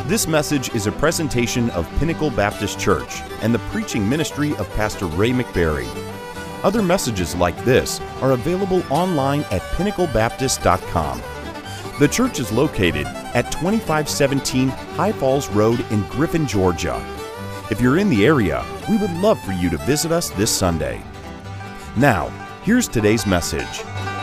This message is a presentation of Pinnacle Baptist Church and the preaching ministry of Pastor Ray McBarry. Other messages like this are available online at pinnaclebaptist.com. The church is located at 2517 High Falls Road in Griffin, Georgia. If you're in the area, we would love for you to visit us this Sunday. Now, here's today's message.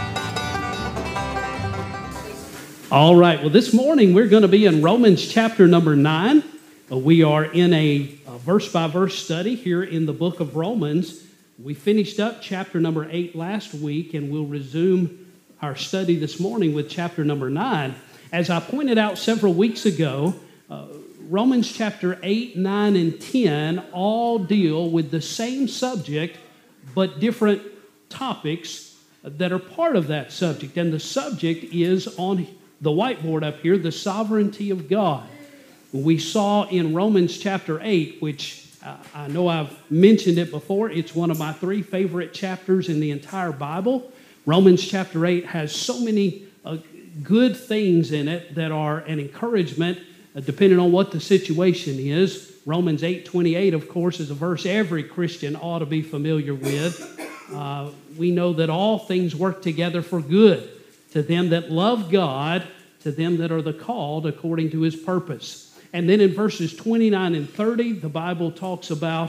All right, well, this morning we're going to be in Romans chapter number 9. We are in a verse-by-verse study here in the book of Romans. We finished up chapter number 8 last week, and we'll resume our study this morning with chapter number 9. As I pointed out several weeks ago, Romans chapter 8, 9, and 10 all deal with the same subject, but different topics that are part of that subject. And the subject is on the whiteboard up here, the sovereignty of God. We saw in Romans chapter 8, which I know I've mentioned it before, it's one of my 3 favorite chapters in the entire Bible. Romans chapter 8 has so many good things in it that are an encouragement depending on what the situation is. Romans 8:28, of course, is a verse every Christian ought to be familiar with. We know that all things work together for good to them that love God, to them that are the called according to His purpose. And then in verses 29 and 30, the Bible talks about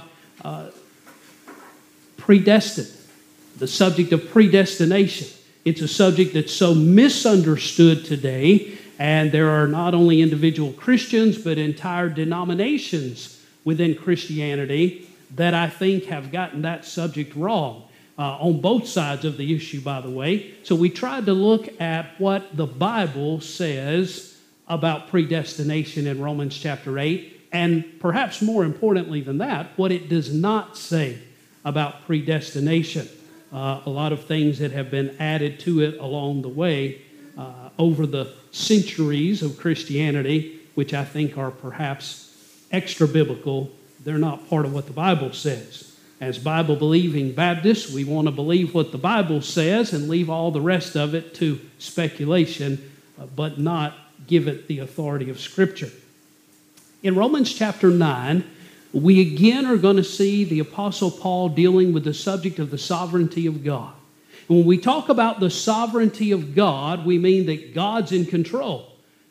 predestined, the subject of predestination. It's a subject that's so misunderstood today, and there are not only individual Christians, but entire denominations within Christianity that I think have gotten that subject wrong. On both sides of the issue, by the way. So we tried to look at what the Bible says about predestination in Romans chapter 8, and perhaps more importantly than that, what it does not say about predestination. A lot of things that have been added to it along the way over the centuries of Christianity, which I think are perhaps extra biblical. They're not part of what the Bible says. As Bible-believing Baptists, we want to believe what the Bible says and leave all the rest of it to speculation, but not give it the authority of Scripture. In Romans chapter 9, we again are going to see the Apostle Paul dealing with the subject of the sovereignty of God. And when we talk about the sovereignty of God, we mean that God's in control.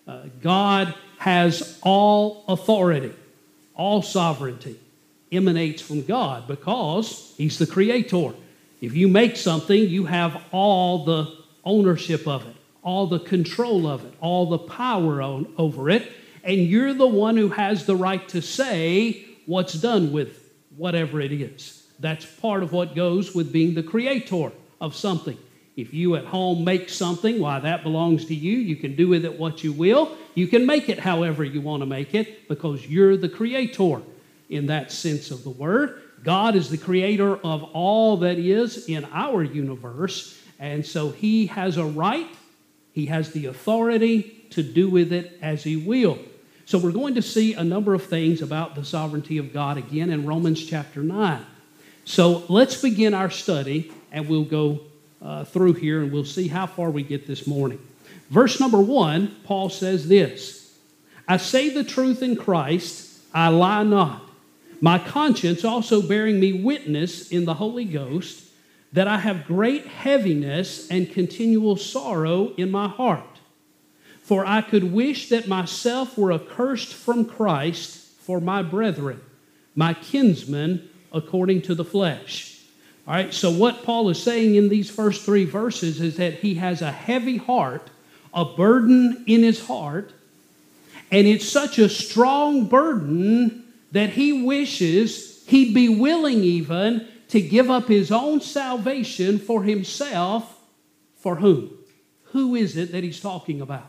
God has all authority, all sovereignty emanates from God because He's the creator. If you make something, you have all the ownership of it, all the control of it, all the power over it, and you're the one who has the right to say what's done with whatever it is. That's part of what goes with being the creator of something. If you at home make something, why, that belongs to you. You can do with it what you will. You can make it however you want to make it because you're the creator. In that sense of the word, God is the creator of all that is in our universe, and so He has a right, He has the authority to do with it as He will. So we're going to see a number of things about the sovereignty of God again in Romans chapter 9. So let's begin our study, and we'll go through here, and we'll see how far we get this morning. Verse number 1, Paul says this, "I say the truth in Christ, I lie not. My conscience also bearing me witness in the Holy Ghost that I have great heaviness and continual sorrow in my heart. For I could wish that myself were accursed from Christ for my brethren, my kinsmen according to the flesh." All right, so what Paul is saying in these first 3 verses is that he has a heavy heart, a burden in his heart, and it's such a strong burden that he wishes he'd be willing even to give up his own salvation for himself. For whom? Who is it that he's talking about?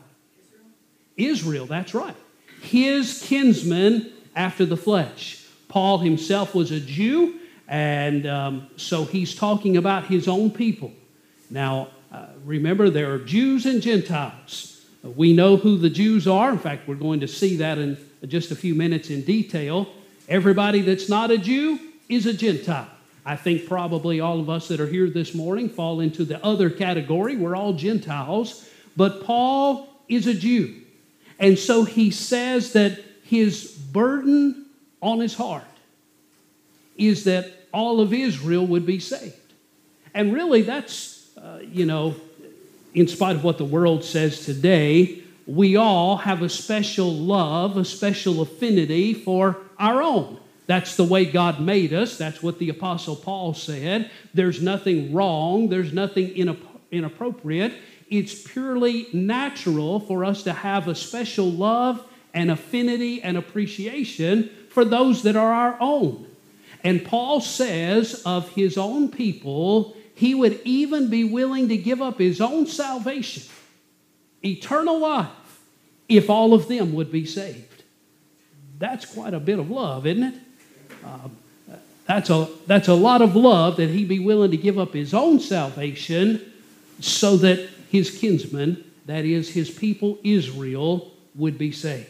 Israel, that's right. His kinsmen after the flesh. Paul himself was a Jew, and so he's talking about his own people. Now, remember, there are Jews and Gentiles. We know who the Jews are. In fact, we're going to see that in just a few minutes in detail. Everybody that's not a Jew is a Gentile. I think probably all of us that are here this morning fall into the other category. We're all Gentiles. But Paul is a Jew. And so he says that his burden on his heart is that all of Israel would be saved. And really that's, in spite of what the world says today, we all have a special love, a special affinity for our own. That's the way God made us. That's what the Apostle Paul said. There's nothing wrong. There's nothing inappropriate. It's purely natural for us to have a special love and affinity and appreciation for those that are our own. And Paul says of his own people, he would even be willing to give up his own salvation, eternal life, if all of them would be saved. That's quite a bit of love, isn't it? That's a lot of love that he'd be willing to give up his own salvation so that his kinsmen, that is his people Israel, would be saved.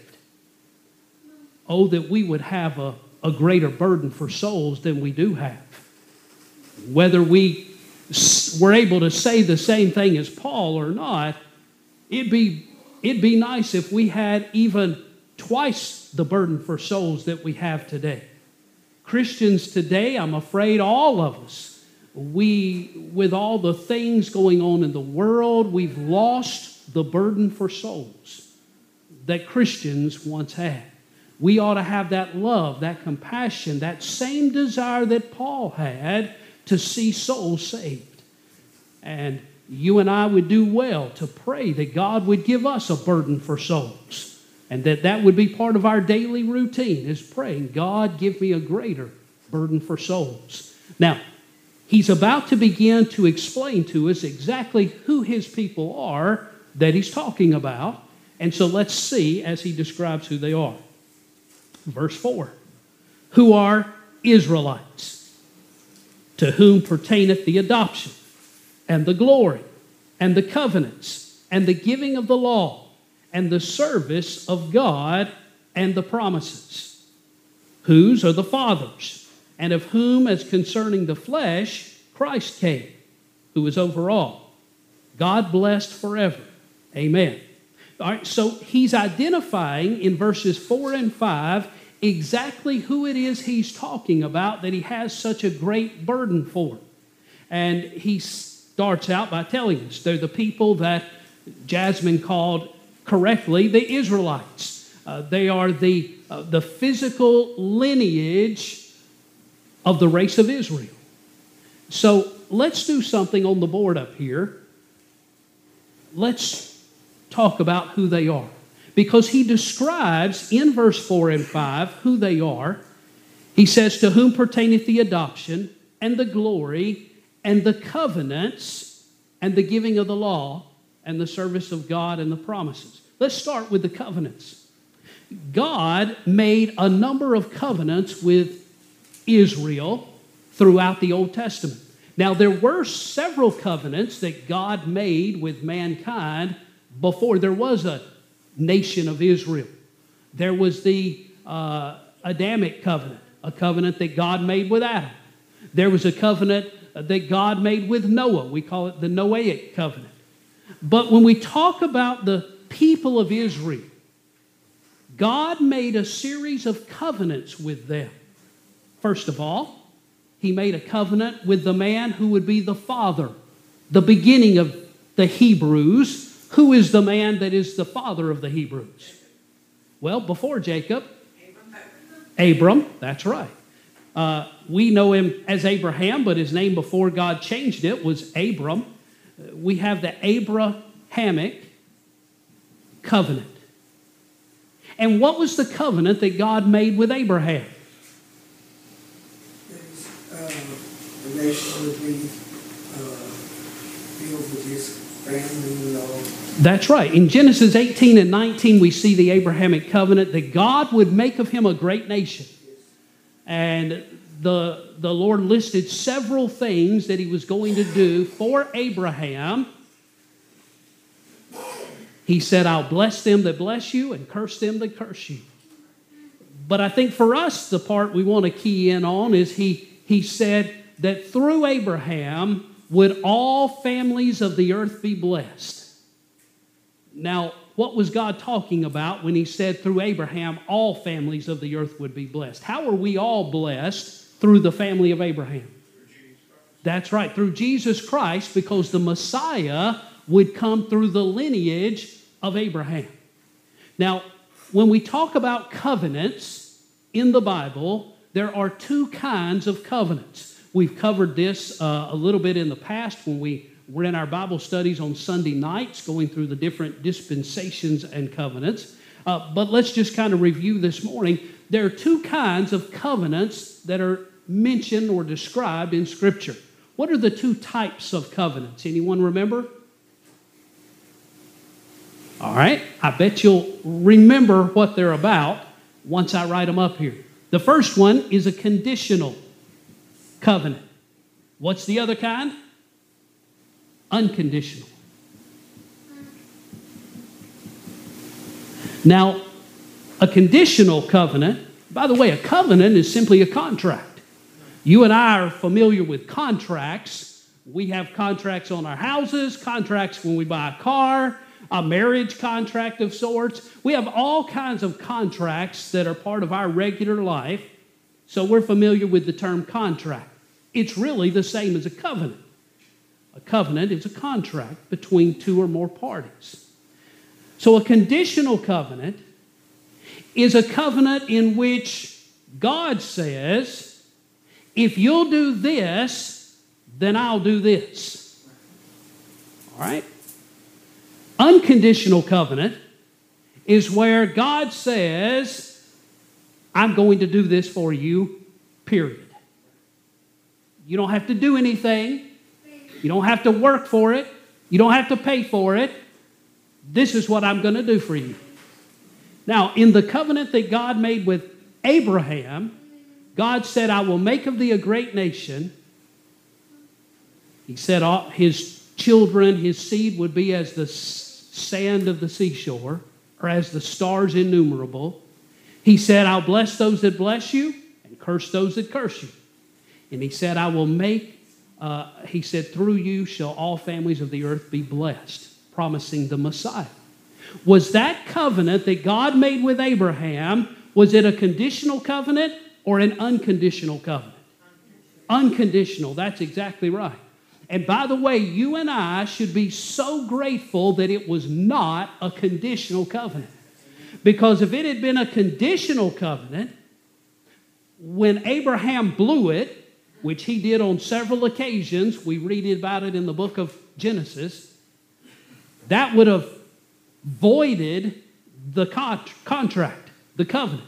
Oh, that we would have a greater burden for souls than we do have. Whether we were able to say the same thing as Paul or not, it'd be nice if we had even twice the burden for souls that we have today. Christians today, I'm afraid all of us, with all the things going on in the world, we've lost the burden for souls that Christians once had. We ought to have that love, that compassion, that same desire that Paul had to see souls saved. And you and I would do well to pray that God would give us a burden for souls. And that would be part of our daily routine, is praying, God, give me a greater burden for souls. Now, he's about to begin to explain to us exactly who his people are that he's talking about. And so let's see as he describes who they are. Verse 4, who are Israelites, to whom pertaineth the adoption, and the glory, and the covenants, and the giving of the law, and the service of God, and the promises, whose are the fathers, and of whom, as concerning the flesh, Christ came, who is over all, God blessed forever. Amen. All right, so he's identifying in verses 4 and 5 exactly who it is he's talking about that he has such a great burden for. And he starts out by telling us they're the people that Jasmine called correctly the Israelites. They are the physical lineage of the race of Israel. So let's do something on the board up here. Let's talk about who they are. Because he describes in verse 4 and 5 who they are. He says, to whom pertaineth the adoption and the glory and the covenants and the giving of the law and the service of God and the promises. Let's start with the covenants. God made a number of covenants with Israel throughout the Old Testament. Now, there were several covenants that God made with mankind before there was a nation of Israel. There was the Adamic covenant, a covenant that God made with Adam. There was a covenant that God made with Noah. We call it the Noahic covenant. But when we talk about the people of Israel, God made a series of covenants with them. First of all, he made a covenant with the man who would be the father, the beginning of the Hebrews. Who is the man that is the father of the Hebrews? Well, before Jacob, Abram, that's right. We know him as Abraham, but his name before God changed it was Abram. We have the Abrahamic covenant. And what was the covenant that God made with Abraham? The nation would be filled with his family. That's right. In Genesis 18 and 19, we see the Abrahamic covenant that God would make of him a great nation. And the Lord listed several things that he was going to do for Abraham. He said, I'll bless them that bless you and curse them that curse you. But I think for us, the part we want to key in on is he said that through Abraham would all families of the earth be blessed. Now, what was God talking about when he said through Abraham all families of the earth would be blessed? How are we all blessed through the family of Abraham? That's right, through Jesus Christ, because the Messiah would come through the lineage of Abraham. Now, when we talk about covenants in the Bible, there are two kinds of covenants. We've covered this a little bit in the past when we were in our Bible studies on Sunday nights, going through the different dispensations and covenants. But let's just kind of review this morning. There are two kinds of covenants that are mentioned or described in Scripture. What are the two types of covenants? Anyone remember? All right, I bet you'll remember what they're about once I write them up here. The first one is a conditional covenant. What's the other kind? Unconditional. Now, a conditional covenant, by the way, a covenant is simply a contract. You and I are familiar with contracts. We have contracts on our houses, contracts when we buy a car, a marriage contract of sorts. We have all kinds of contracts that are part of our regular life, so we're familiar with the term contract. It's really the same as a covenant. A covenant is a contract between two or more parties. So a conditional covenant is a covenant in which God says, if you'll do this, then I'll do this. All right? Unconditional covenant is where God says, I'm going to do this for you, period. You don't have to do anything. You don't have to work for it. You don't have to pay for it. This is what I'm going to do for you. Now, in the covenant that God made with Abraham, God said, I will make of thee a great nation. He said his children, his seed would be as the sand of the seashore, or as the stars innumerable. He said, I'll bless those that bless you and curse those that curse you. And he said, I will make he said, through you shall all families of the earth be blessed, promising the Messiah. Was that covenant that God made with Abraham, was it a conditional covenant or an unconditional covenant? Unconditional, that's exactly right. And by the way, you and I should be so grateful that it was not a conditional covenant. Because if it had been a conditional covenant, when Abraham blew it, which he did on several occasions, we read about it in the book of Genesis, that would have voided the contract, the covenant.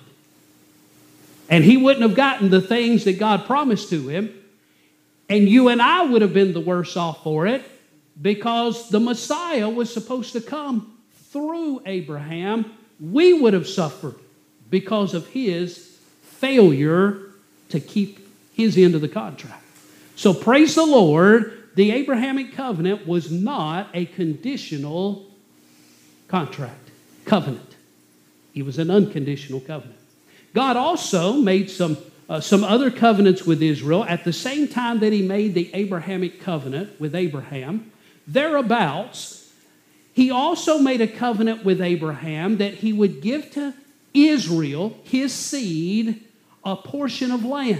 And he wouldn't have gotten the things that God promised to him. And you and I would have been the worse off for it, because the Messiah was supposed to come through Abraham. We would have suffered because of his failure to keep his end of the contract. So praise the Lord, the Abrahamic covenant was not a conditional contract, covenant. It was an unconditional covenant. God also made some other covenants with Israel at the same time that he made the Abrahamic covenant with Abraham. Thereabouts, he also made a covenant with Abraham that he would give to Israel, his seed, a portion of land.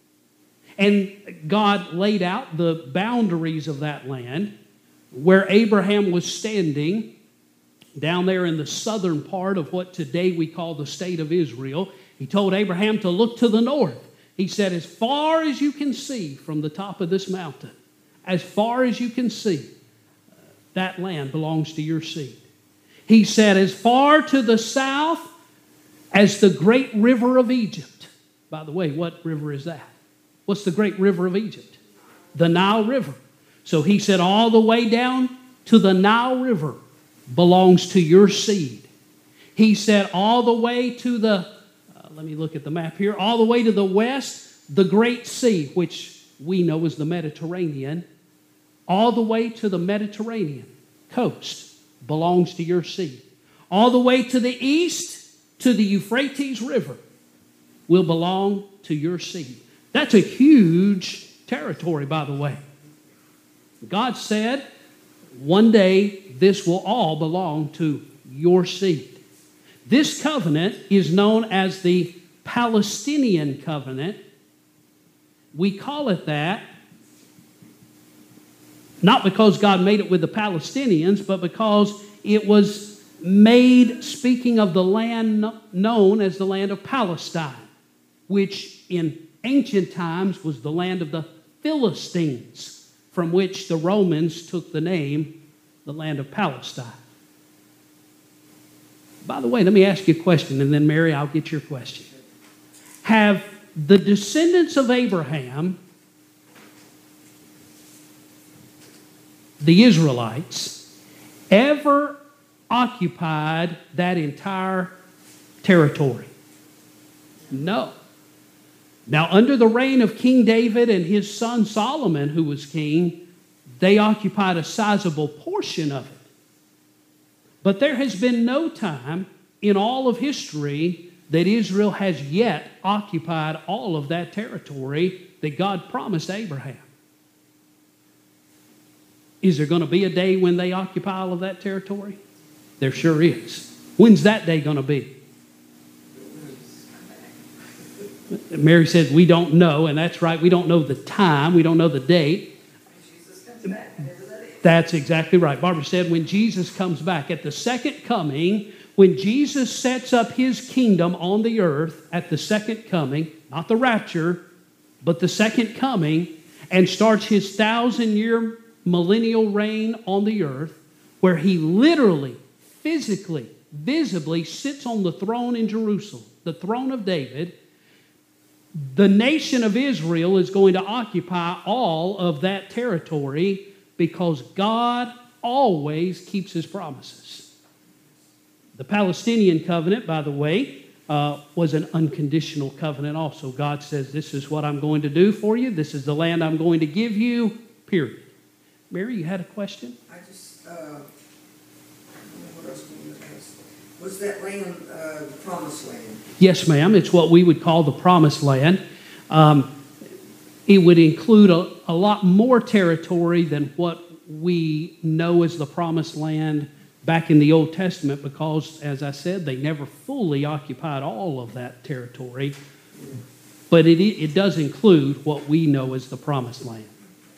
And God laid out the boundaries of that land where Abraham was standing down there in the southern part of what today we call the state of Israel. He told Abraham to look to the north. He said, as far as you can see from the top of this mountain, as far as you can see, that land belongs to your seed. He said, as far to the south as the great river of Egypt. By the way, what river is that? What's the great river of Egypt? The Nile River. So he said all the way down to the Nile River belongs to your seed. He said all the way to the, let me look at the map here, all the way to the west, the Great Sea, which we know as the Mediterranean, all the way to the Mediterranean coast belongs to your seed. All the way to the east, to the Euphrates River, will belong to your seed. That's a huge territory, by the way. God said, One day, this will all belong to your seed. This covenant is known as the Palestinian covenant. We call it that not because God made it with the Palestinians, but because it was made speaking of the land known as the land of Palestine, which in ancient times was the land of the Philistines, from which the Romans took the name, the land of Palestine. By the way, let me ask you a question, and then Mary, I'll get your question. Have the descendants of Abraham, the Israelites, ever occupied that entire territory? No. Now, under the reign of King David and his son Solomon, who was king, they occupied a sizable portion of it. But there has been no time in all of history that Israel has yet occupied all of that territory that God promised Abraham. Is there going to be a day when they occupy all of that territory? There sure is. When's that day going to be? Mary said, we don't know, and that's right. We don't know the time. We don't know the date. That's exactly right. Barbara said when Jesus comes back at the second coming, when Jesus sets up his kingdom on the earth at the second coming, not the rapture, but the second coming, and starts his 1,000-year millennial reign on the earth, where he literally, physically, visibly sits on the throne in Jerusalem, the throne of David, the nation of Israel is going to occupy all of that territory because God always keeps his promises. The Palestinian covenant, by the way, was an unconditional covenant also. God says, this is what I'm going to do for you. This is the land I'm going to give you, period. Mary, you had a question? I just, what else can you ask? Was that land the promised land? Yes, ma'am. It's what we would call the promised land. It would include a lot more territory than what we know as the promised land back in the Old Testament because, as I said, they never fully occupied all of that territory. But it does include what we know as the promised land.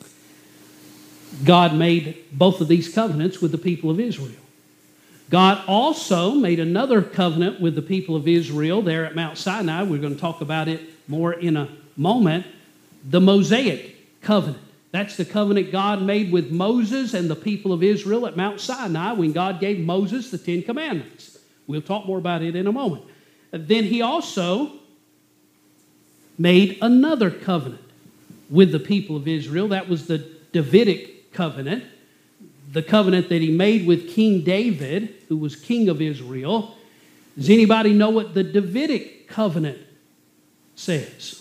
God made both of these covenants with the people of Israel. God also made another covenant with the people of Israel there at Mount Sinai. We're going to talk about it more in a moment. The Mosaic covenant. That's the covenant God made with Moses and the people of Israel at Mount Sinai when God gave Moses the 10 Commandments. We'll talk more about it in a moment. Then he also made another covenant with the people of Israel. That was the Davidic covenant. The covenant that he made with King David, who was king of Israel. Does anybody know what the Davidic covenant says?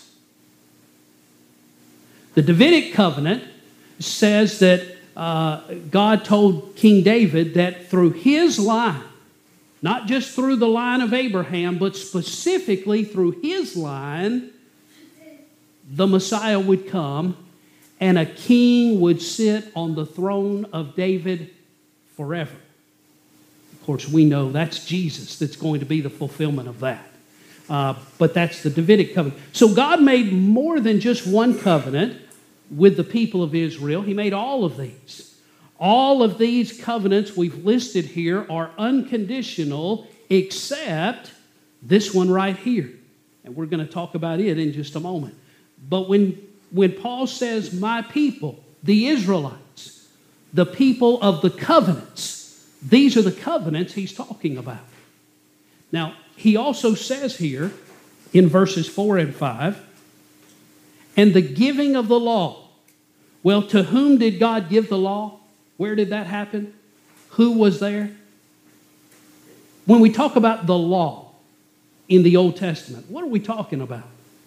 The Davidic covenant says that God told King David that through his line, not just through the line of Abraham, but specifically through his line, the Messiah would come and a king would sit on the throne of David forever. Of course, we know that's Jesus that's going to be the fulfillment of that. But that's the Davidic covenant. So God made more than just one covenant with the people of Israel. He made all of these. All of these covenants we've listed here are unconditional except this one right here. And we're going to talk about it in just a moment. But when Paul says, my people, the Israelites, the people of the covenants, these are the covenants he's talking about. Now, he also says here in verses 4 and 5, and the giving of the law. Well, to whom did God give the law? Where did that happen? Who was there? When we talk about the law in the Old Testament, what are we talking about?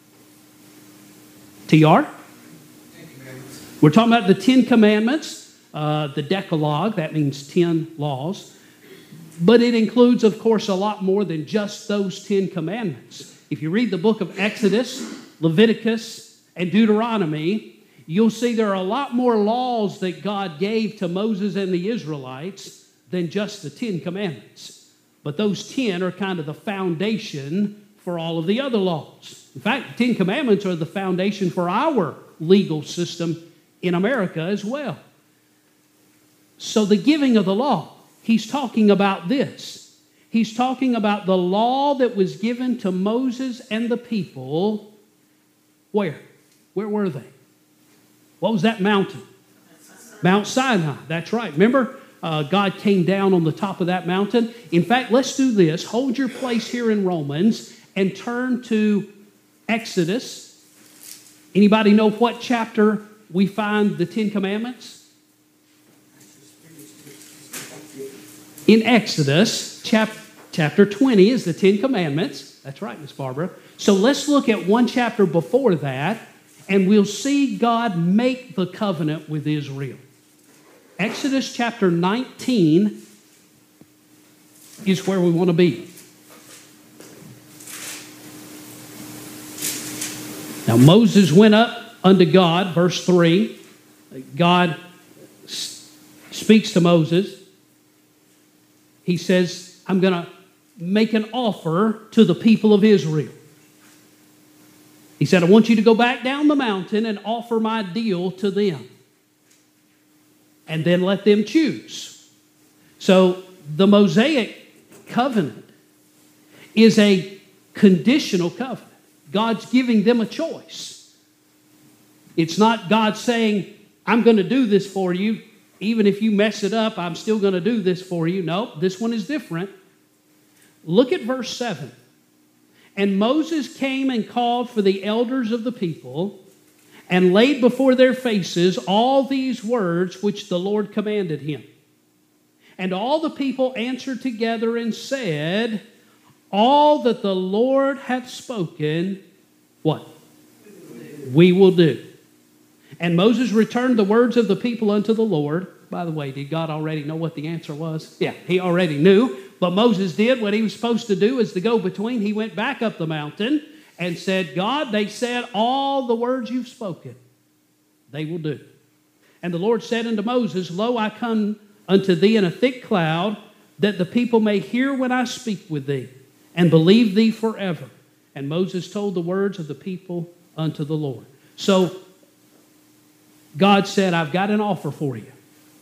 TR? We're talking about the 10 Commandments, the Decalogue, that means 10 laws. But it includes, of course, a lot more than just those 10 Commandments. If you read the book of Exodus, Leviticus, and Deuteronomy, you'll see there are a lot more laws that God gave to Moses and the Israelites than just the 10 Commandments. But those 10 are kind of the foundation for all of the other laws. In fact, the 10 Commandments are the foundation for our legal system in America as well. So the giving of the law, he's talking about this. He's talking about the law that was given to Moses and the people. Where? Where were they? What was that mountain? Mount Sinai. That's right. Remember, God came down on the top of that mountain. In fact, let's do this. Hold your place here in Romans and turn to Exodus. Anybody know what chapter we find the 10 Commandments? In Exodus, chapter 20 is the 10 Commandments. That's right, Miss Barbara. So let's look at one chapter before that, and we'll see God make the covenant with Israel. Exodus chapter 19 is where we want to be. Now Moses went up unto God, verse 3. God speaks to Moses. He says, I'm going to make an offer to the people of Israel. He said, I want you to go back down the mountain and offer my deal to them. And then let them choose. So the Mosaic covenant is a conditional covenant. God's giving them a choice. It's not God saying, I'm going to do this for you. Even if you mess it up, I'm still going to do this for you. No, this one is different. Look at verse 7. And Moses came and called for the elders of the people and laid before their faces all these words which the Lord commanded him. And all the people answered together and said, all that the Lord hath spoken, what? We will do. And Moses returned the words of the people unto the Lord. By the way, did God already know what the answer was? Yeah, he already knew. But Moses did what he was supposed to do as the go-between. He went back up the mountain and said, God, they said all the words you've spoken, they will do. And the Lord said unto Moses, lo, I come unto thee in a thick cloud, that the people may hear when I speak with thee, and believe thee forever. And Moses told the words of the people unto the Lord. So God said, I've got an offer for you.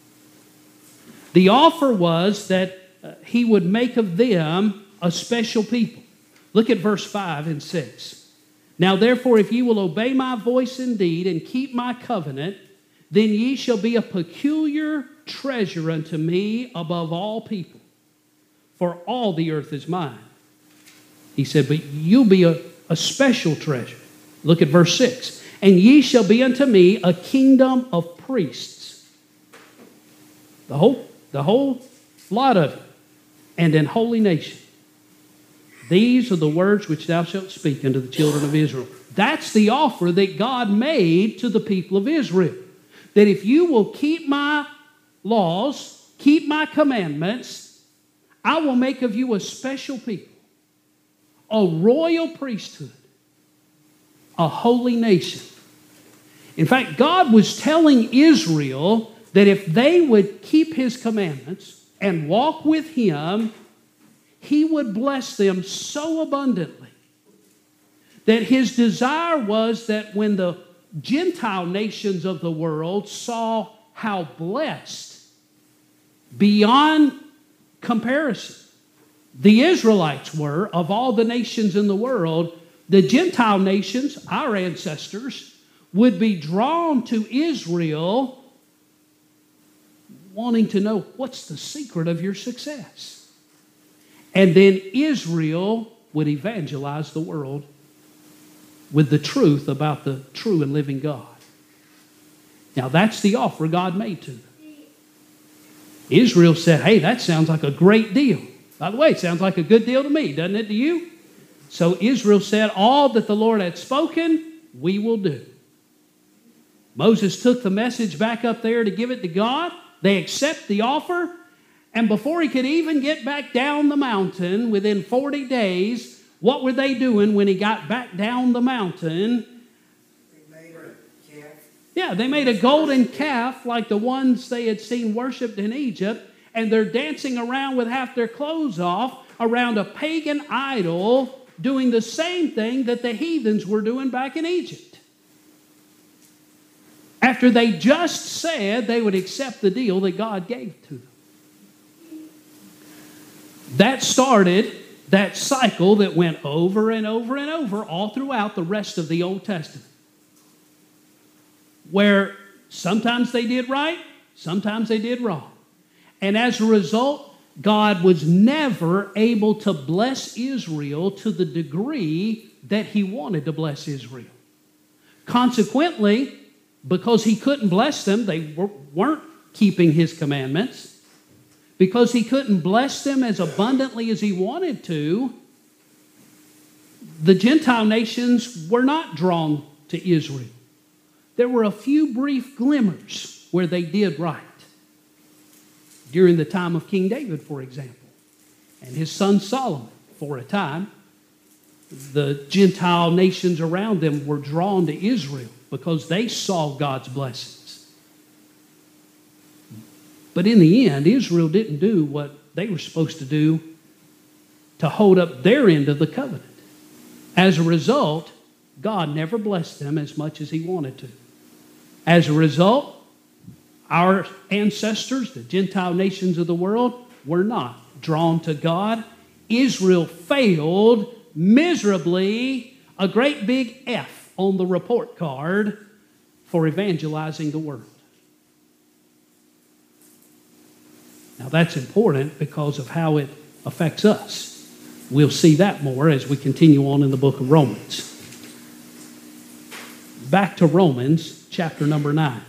The offer was that he would make of them a special people. Look at verse 5 and 6. Now therefore, if ye will obey my voice indeed and keep my covenant, then ye shall be a peculiar treasure unto me above all people. For all the earth is mine. He said, but you'll be a special treasure. Look at verse 6. And ye shall be unto me a kingdom of priests. The whole lot of you. And an holy nation. These are the words which thou shalt speak unto the children of Israel. That's the offer that God made to the people of Israel. That if you will keep my laws, keep my commandments, I will make of you a special people, a royal priesthood, a holy nation. In fact, God was telling Israel that if they would keep his commandments and walk with him, he would bless them so abundantly that his desire was that when the Gentile nations of the world saw how blessed, beyond comparison, the Israelites were of all the nations in the world, the Gentile nations, our ancestors, would be drawn to Israel wanting to know what's the secret of your success. And then Israel would evangelize the world with the truth about the true and living God. Now that's the offer God made to them. Israel said, hey, that sounds like a great deal. By the way, it sounds like a good deal to me, doesn't it to you? So Israel said, all that the Lord had spoken, we will do. Moses took the message back up there to give it to God. They accept the offer, and before he could even get back down the mountain, within 40 days, what were they doing when he got back down the mountain? They made a calf. Yeah, they made a golden calf like the ones they had seen worshipped in Egypt, and they're dancing around with half their clothes off around a pagan idol, doing the same thing that the heathens were doing back in Egypt. After they just said they would accept the deal that God gave to them. That started that cycle that went over and over and over all throughout the rest of the Old Testament, where sometimes they did right, sometimes they did wrong. And as a result, God was never able to bless Israel to the degree that He wanted to bless Israel. Consequently, because He couldn't bless them, they weren't keeping His commandments. Because He couldn't bless them as abundantly as He wanted to, the Gentile nations were not drawn to Israel. There were a few brief glimmers where they did right. During the time of King David, for example, and his son Solomon, for a time, the Gentile nations around them were drawn to Israel because they saw God's blessings. But in the end, Israel didn't do what they were supposed to do to hold up their end of the covenant. As a result, God never blessed them as much as He wanted to. As a result, our ancestors, the Gentile nations of the world, were not drawn to God. Israel failed miserably, a great big F on the report card for evangelizing the world. Now that's important because of how it affects us. We'll see that more as we continue on in the book of Romans. Back to Romans chapter number 9.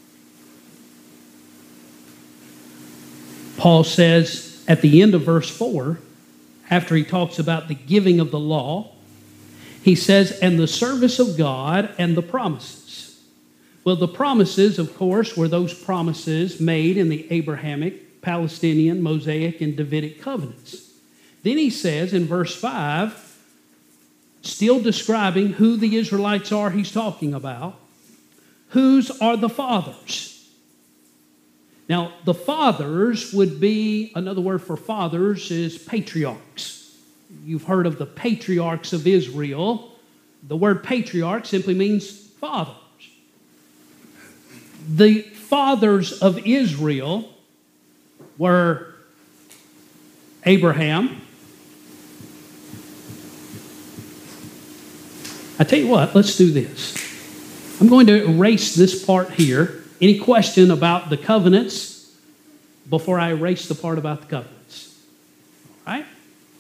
Paul says at the end of verse 4, after he talks about the giving of the law, he says, and the service of God and the promises. Well, the promises, of course, were those promises made in the Abrahamic, Palestinian, Mosaic, and Davidic covenants. Then he says in verse 5, still describing who the Israelites are he's talking about, whose are the fathers? Now, the fathers would be, another word for fathers is patriarchs. You've heard of the patriarchs of Israel. The word patriarch simply means fathers. The fathers of Israel were Abraham. I tell you what, let's do this. I'm going to erase this part here. Any question about the covenants before I erase the part about the covenants? All right?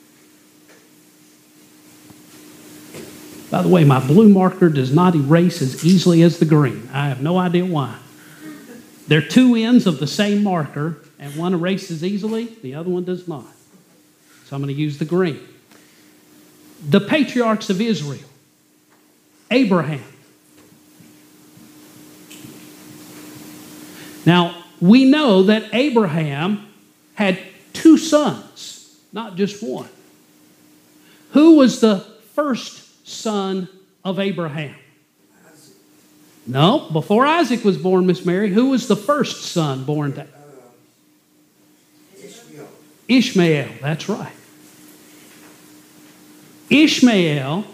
By the way, my blue marker does not erase as easily as the green. I have no idea why. They're two ends of the same marker, and one erases easily, the other one does not. So I'm going to use the green. The patriarchs of Israel. Abraham. Now, we know that Abraham had two sons, not just one. Who was the first son of Abraham? Isaac. No, before Isaac was born, Miss Mary, who was the first son born to? Ishmael. Ishmael, that's right. Ishmael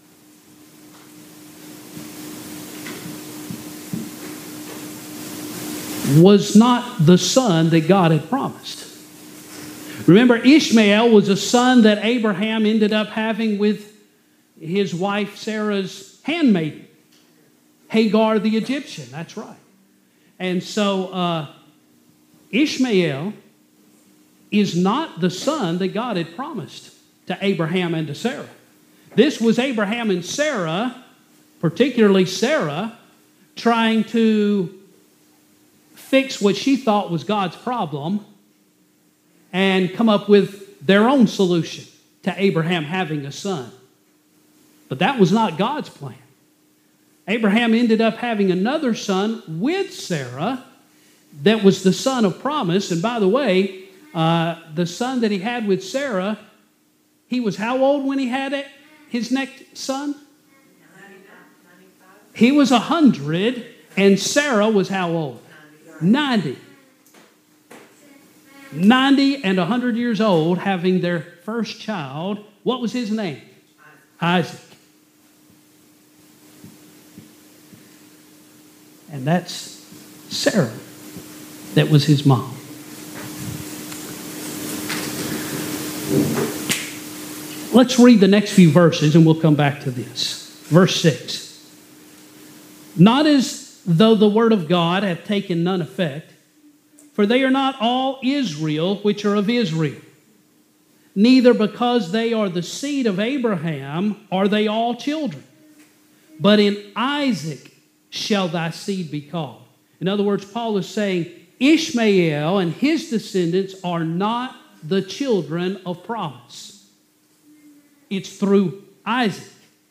was not the son that God had promised. Remember, Ishmael was a son that Abraham ended up having with his wife Sarah's handmaiden, Hagar the Egyptian. That's right. And so Ishmael is not the son that God had promised to Abraham and to Sarah. This was Abraham and Sarah, particularly Sarah, trying to fix what she thought was God's problem and come up with their own solution to Abraham having a son. But that was not God's plan. Abraham ended up having another son with Sarah that was the son of promise. And by the way, the son that he had with Sarah, he was how old when he had it? His next son? 95. He was 100. And Sarah was how old? 90. 90 and 100 years old, having their first child. What was his name? Isaac. And that's Sarah. That was his mom. Let's read the next few verses and we'll come back to this. Verse 6. Not as though the word of God hath taken none effect, for they are not all Israel which are of Israel. Neither because they are the seed of Abraham are they all children. But in Isaac shall thy seed be called. In other words, Paul is saying Ishmael and his descendants are not the children of promise. It's through Isaac.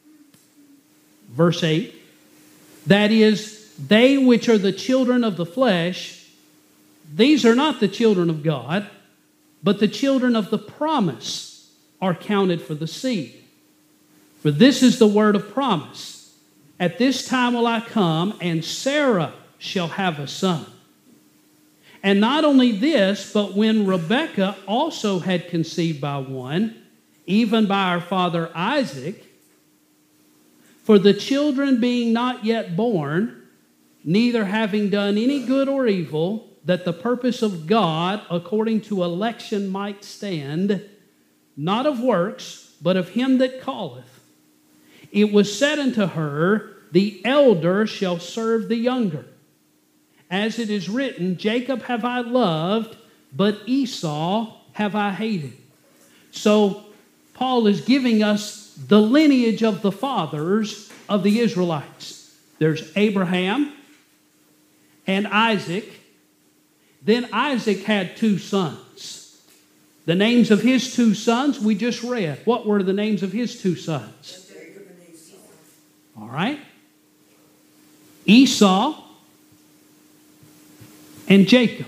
Verse 8. That is, they which are the children of the flesh, these are not the children of God, but the children of the promise are counted for the seed. For this is the word of promise. At this time will I come, and Sarah shall have a son. And not only this, but when Rebekah also had conceived by one, even by our father Isaac, for the children being not yet born, neither having done any good or evil, that the purpose of God according to election might stand, not of works, but of him that calleth. It was said unto her, the elder shall serve the younger. As it is written, Jacob have I loved, but Esau have I hated. So Paul is giving us the lineage of the fathers of the Israelites. There's Abraham and Isaac. Then Isaac had two sons. The names of his two sons we just read. What were the names of his two sons? Jacob and Esau. All right. Esau and Jacob.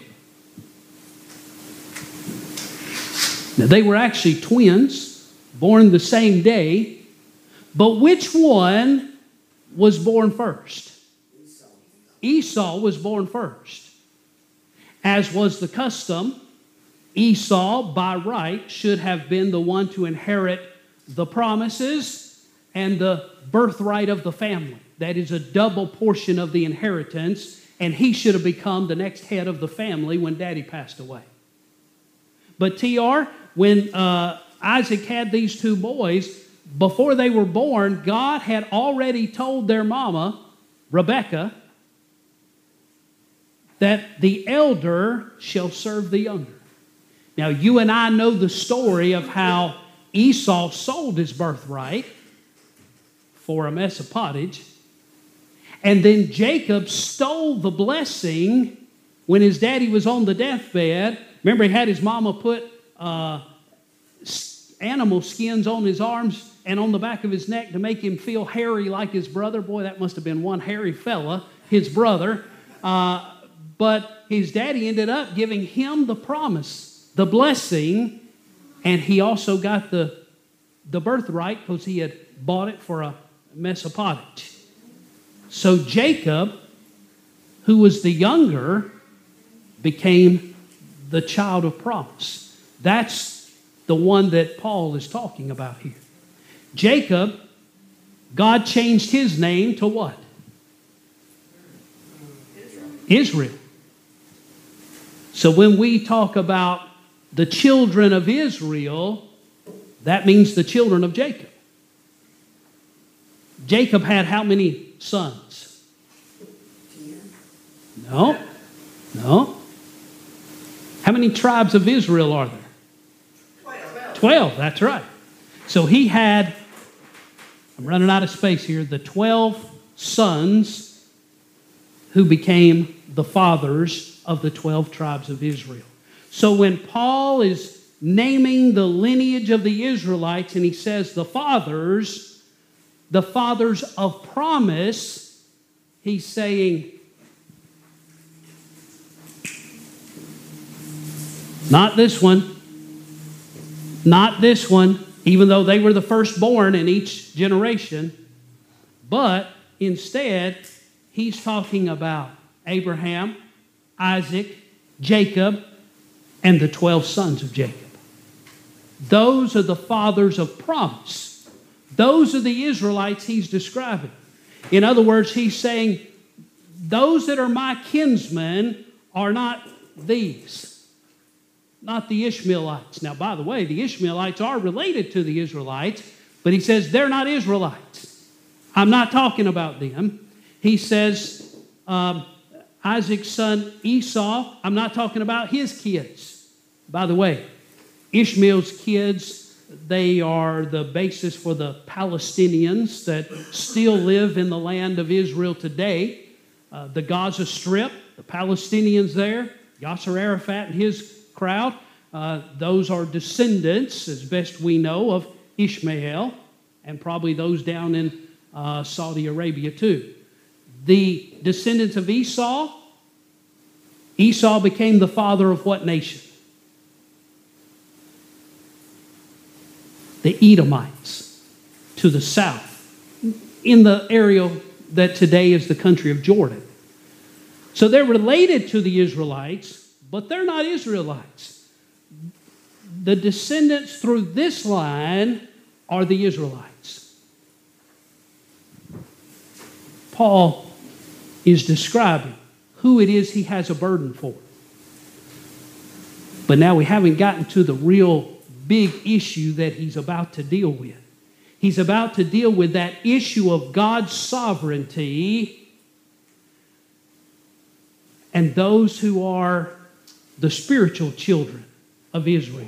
Now they were actually twins, born the same day, but which one was born first? Esau was born first. As was the custom, Esau, by right, should have been the one to inherit the promises and the birthright of the family. That is a double portion of the inheritance, and he should have become the next head of the family when Daddy passed away. But TR, when Isaac had these two boys, before they were born, God had already told their mama, Rebekah, that the elder shall serve the younger. Now, you and I know the story of how Esau sold his birthright for a mess of pottage. And then Jacob stole the blessing when his daddy was on the deathbed. Remember, he had his mama put animal skins on his arms and on the back of his neck to make him feel hairy like his brother. Boy, that must have been one hairy fella, his brother. But his daddy ended up giving him the promise, the blessing, and he also got the birthright because he had bought it for a mess of pottage. So Jacob, who was the younger, became the child of promise. That's the one that Paul is talking about here. Jacob, God changed his name to what? Israel. So when we talk about the children of Israel, that means the children of Jacob. Jacob had how many sons? 10. No. How many tribes of Israel are there? 12, that's right. So he had, I'm running out of space here, the 12 sons who became the fathers of the 12 tribes of Israel. So when Paul is naming the lineage of the Israelites and he says the fathers of promise, he's saying, not this one, not this one, even though they were the firstborn in each generation, but instead, he's talking about Abraham, Isaac, Jacob, and the 12 sons of Jacob. Those are the fathers of promise. Those are the Israelites he's describing. In other words, he's saying, those that are my kinsmen are not these, not the Ishmaelites. Now, by the way, the Ishmaelites are related to the Israelites, but he says they're not Israelites. I'm not talking about them. He says, Isaac's son Esau, I'm not talking about his kids. By the way, Ishmael's kids, they are the basis for the Palestinians that still live in the land of Israel today. The Gaza Strip, the Palestinians there, Yasser Arafat and his crowd, those are descendants, as best we know, of Ishmael, and probably those down in Saudi Arabia too. The descendants of Esau became the father of what nation? The Edomites to the south, in the area that today is the country of Jordan. So they're related to the Israelites, but they're not Israelites. The descendants through this line are the Israelites. Paul is describing who it is he has a burden for. But now we haven't gotten to the real big issue that he's about to deal with. He's about to deal with that issue of God's sovereignty and those who are the spiritual children of Israel.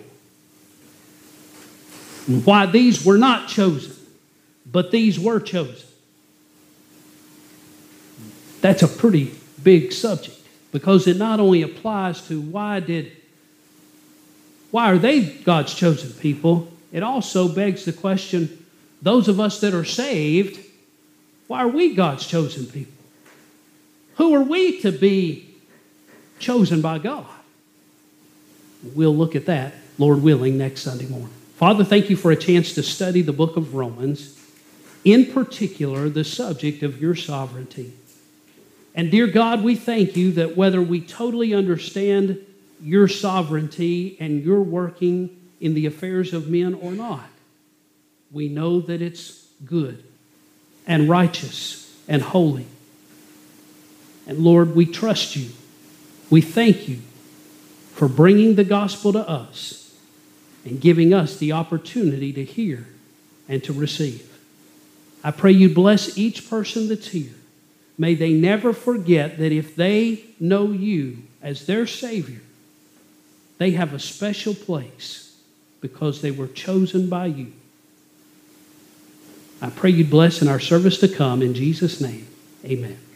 And why these were not chosen, but these were chosen. That's a pretty big subject, because it not only applies to why are they God's chosen people, it also begs the question, those of us that are saved, why are we God's chosen people? Who are we to be chosen by God? We'll look at that, Lord willing, next Sunday morning. Father, thank you for a chance to study the book of Romans, in particular the subject of your sovereignty. And dear God, we thank you that whether we totally understand your sovereignty and your working in the affairs of men or not, we know that it's good and righteous and holy. And Lord, we trust you. We thank you for bringing the gospel to us and giving us the opportunity to hear and to receive. I pray you bless each person that's here. May they never forget that if they know you as their Savior, they have a special place because they were chosen by you. I pray you bless in our service to come. In Jesus' name, amen.